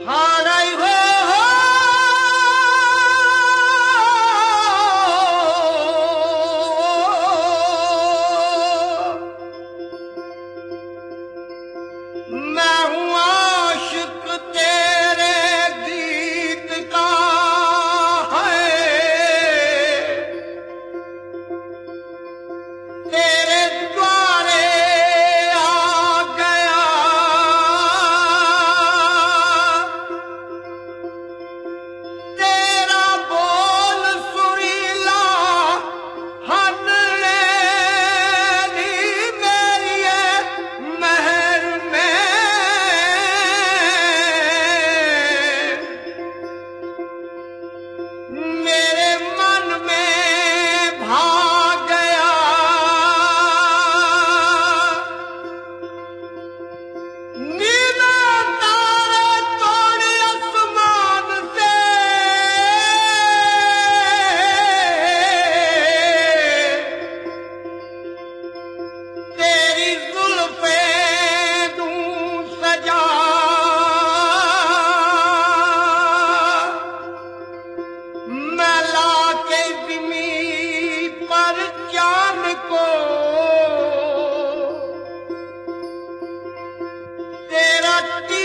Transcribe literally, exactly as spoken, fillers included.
हाराई हो मैं हूँ आशिक तेरे गीत का है, तेरे द्वारे आ गया तेरा बोल सुरीला हद दी मेरी महर में मेरे मन में भा गया नीला तारे तोड़े आसमान से तेरी जुल्फे दूं सजा मैं लाके ज़मीं पर चांद को तेरा